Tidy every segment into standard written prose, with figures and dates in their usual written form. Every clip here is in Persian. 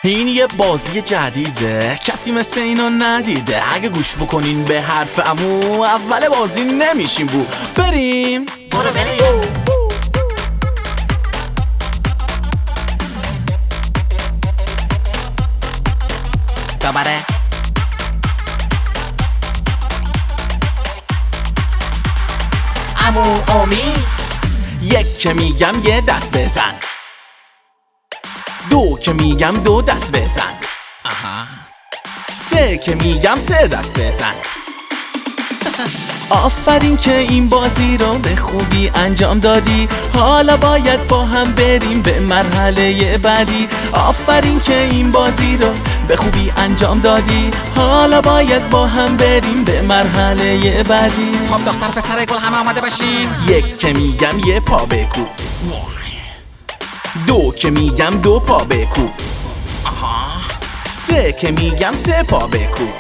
این یه بازی جدیده، کسی مثل اینو ندیده. اگه گوش بکنین به حرف عمو، اول بازی نمیشیم بو. بریم بریم دوباره عمو امید. یک که میگم یه دست بزن، دو که میگم دو دست بزن، سه که میگم سه دست بزن. آفرین که این بازی رو به خوبی انجام دادی، حالا باید با هم بریم به مرحله بعدی. آفرین که این بازی رو به خوبی انجام دادی، حالا باید با هم بریم به مرحله بعدی. خب دختر پسر گل همه آماده باشین. یک که میگم یه پا بکوب، دو که میگم دو پا بکوب، سه که میگم سه پا بکوب.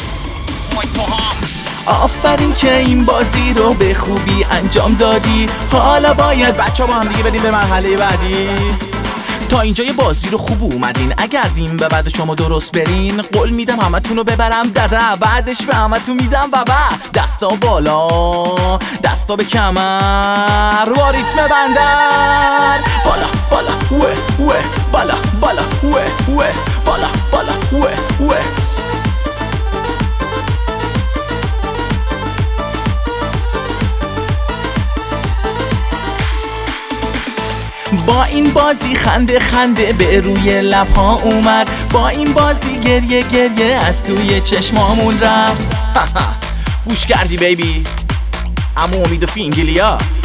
آفرین که این بازی رو به خوبی انجام دادی، حالا باید بچه با هم دیگه بریم به مرحله بعدی. تا اینجا یه بازی رو خوب اومدین، اگه از این به بعد شما درست برین، قول میدم همتون رو ببرم دده. بعدش به همتون میدم بابا. دستا بالا، دستا به کمر، با ریتم بندر. بالا بالا وه وه، بالا بالا وه وه، بالا بالا وه وه. با این بازی خنده خنده به روی لب‌ها اومد، با این بازی گریه گریه از توی چشمامون رفت. گوش کردی بیبی؟ عمو امید و فینگلیا.